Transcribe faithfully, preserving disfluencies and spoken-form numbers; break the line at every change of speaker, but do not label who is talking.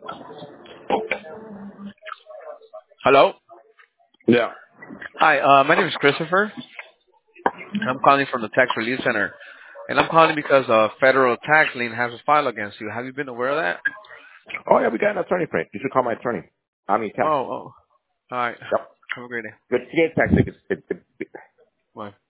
Hello.
Yeah.
Hi, uh, my name is Christopher. I'm calling from the Tax Relief Center, and I'm calling because a federal tax lien has a file against you. Have you been aware of that?
Oh yeah, we got an attorney for it. You should call my attorney. I mean
Oh,
tax.
oh. All right.
Yep.
Have a great day.
Good. She gets tax tickets. It, it,
Bye.